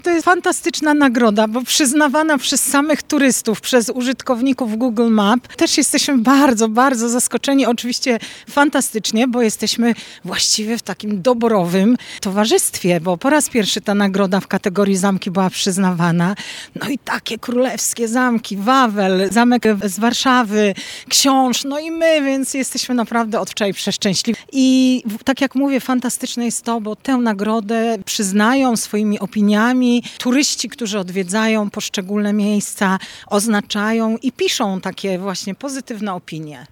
To jest fantastyczna nagroda, bo przyznawana przez samych turystów, przez użytkowników Google Map. Też jesteśmy bardzo, bardzo zaskoczeni. Oczywiście fantastycznie, bo jesteśmy właściwie w takim doborowym towarzystwie, bo po raz pierwszy ta nagroda w kategorii zamki była przyznawana. No i takie królewskie zamki, Wawel, zamek z Warszawy, Książ, no i my, więc jesteśmy naprawdę od wczoraj przeszczęśliwi. I tak jak mówię, fantastyczne jest to, bo tę nagrodę przyznają swoimi opiniami turyści, którzy odwiedzają poszczególne miejsca, oznaczają i piszą takie właśnie pozytywne opinie.